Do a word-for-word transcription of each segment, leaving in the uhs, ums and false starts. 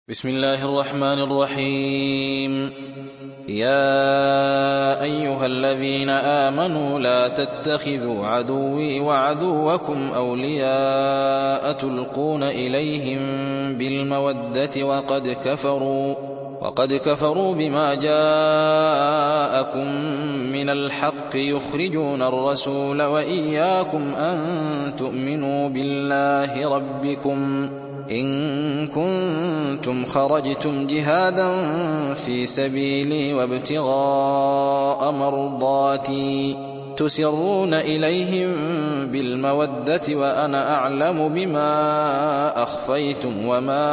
بسم الله الرحمن الرحيم. يا أيها الذين آمنوا لا تتخذوا عدوي وعدوكم أولياء تلقون إليهم بالمودة وقد كفروا وقد كفروا بما جاءكم من الحق يخرجون الرسول وإياكم أن تؤمنوا بالله ربكم إن كنتم خرجتم جهادا في سبيلي وابتغاء مرضاتي تسرون إليهم بالمودة وأنا أعلم بما أخفيتم وما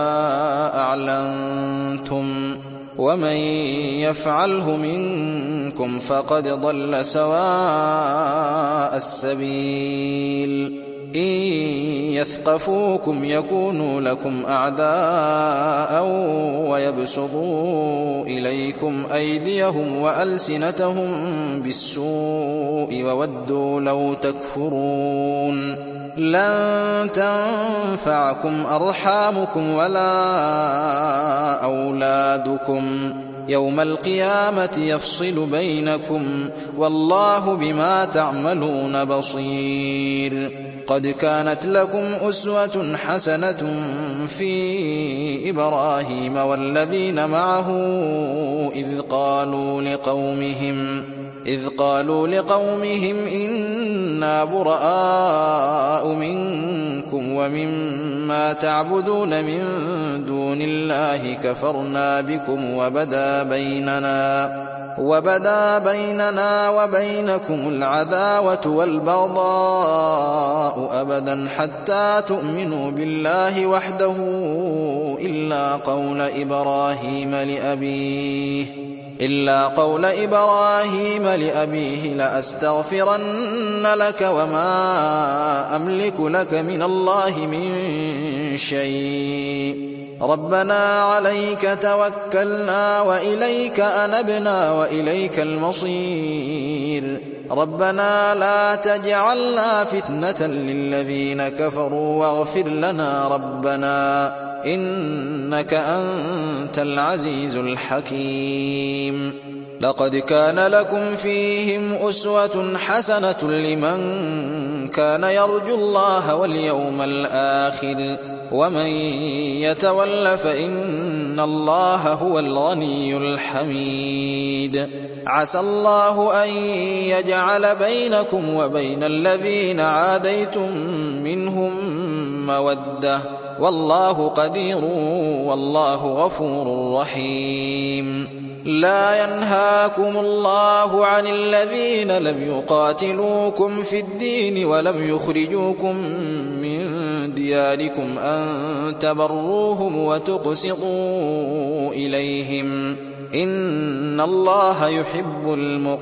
أعلنتم ومن يفعله منكم فقد ضل سواء السبيل. إن يثقفوكم يكونوا لكم أعداء ويبسطوا إليكم أيديهم وألسنتهم بالسوء وودوا لو تكفرون. لن تنفعكم أرحامكم ولا أولادكم يوم القيامة يفصل بينكم والله بما تعملون بصير. قد كانت لكم أسوة حسنة في إبراهيم والذين معه إذ قالوا لقومهم إذ قالوا لقومهم إنا براء منكم ومما تعبدون من دون الله كفرنا بكم وبدا بيننا وبدا بيننا وبينكم العداوة والبغضاء أبدا حتى تؤمنوا بالله وحده إلا قول إبراهيم لأبيه إلا قول إبراهيم لأبيه لأستغفرن لك وما أملك لك من الله من شيء ربنا عليك توكلنا وإليك أنبنا وإليك المصير. ربنا لا تجعلنا فتنة للذين كفروا واغفر لنا ربنا إنك أنت العزيز الحكيم. لقد كان لكم فيهم أسوة حسنة لمن كان يرجو الله واليوم الآخر ومن يتول فإن الله هو الغني الحميد. عسى الله أن يجعل بينكم وبين الذين عاديتم منهم مودة والله قدير والله غفور رحيم. لا ينهاكم الله عن الذين لم يقاتلوكم في الدين ولم يخرجوكم من دياركم أن تبروهم وتقسطوا إليهم إن الله يحب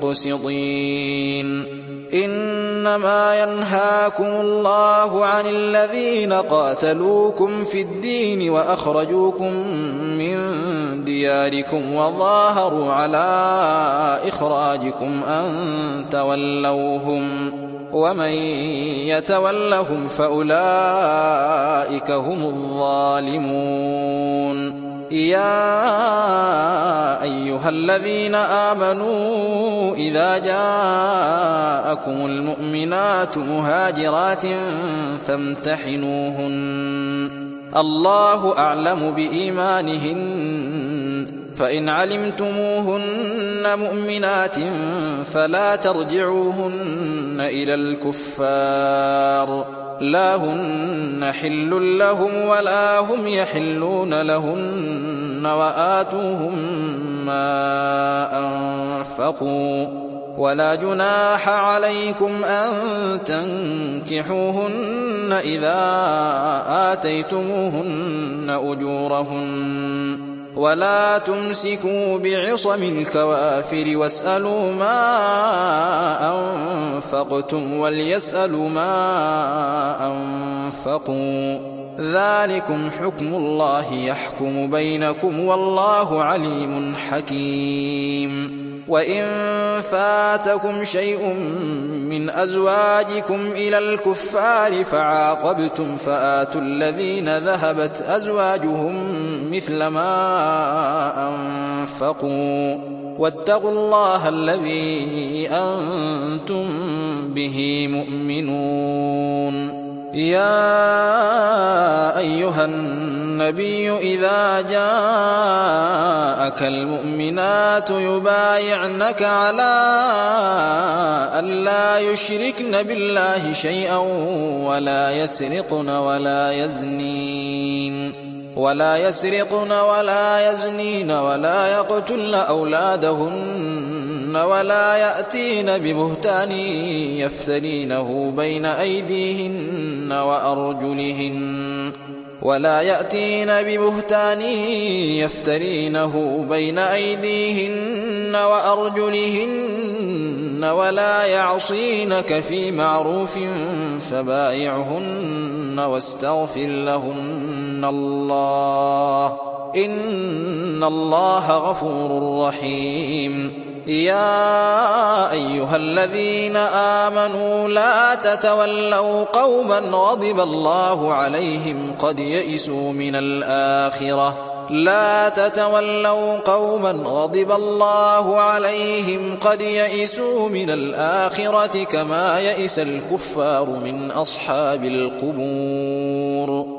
المقسطين. إنما ينهاكم الله عن الذين قاتلوكم في الدين وأخرجوكم من دياركم وظاهروا على إخراجكم أن تولوهم ومن يتولهم فأولئك هم الظالمون. يا أيها الذين آمنوا إذا جاءكم المؤمنات مهاجرات فامتحنوهن الله أعلم بإيمانهن فإن علمتموهن مؤمنات فلا ترجعوهن إلى الكفار لا هن حل لهم ولا هم يحلون لهن وآتوهم ما أنفقوا ولا جناح عليكم أن تنكحوهن إذا آتيتموهن أجورهن ولا تمسكوا بعصم الكوافر واسألوا ما أنفقتم وليسألوا ما أنفقوا ذلكم حكم الله يحكم بينكم والله عليم حكيم. وإن فاتكم شيء من أزواجكم إلى الكفار فعاقبتم فآتوا الذين ذهبت أزواجهم مثل ما أنفقوا واتقوا الله الذي أنتم به مؤمنون. يا أيها النبي إذا جاءك المؤمنات يبايعنك على أن لا يشركن بالله شيئا ولا يسرقن ولا يزنين ولا يسرقن ولا يزنين ولا يقتلن أولادهن ولا يأتين ببهتان يفترينه بين أيديهن وأرجلهن ولا يأتين ببهتان يفترينه بين أيديهن وأرجلهن ولا يعصينك في معروف فبايعهن واستغفر لهن الله إن الله غفور رحيم. يا أيها الذين آمنوا لا تتولوا قوما غضب الله عليهم قد يئسوا من الآخرة لا تتولوا قوما غضب الله عليهم قد يئسوا من الآخرة كما يئس الكفار من أصحاب القبور.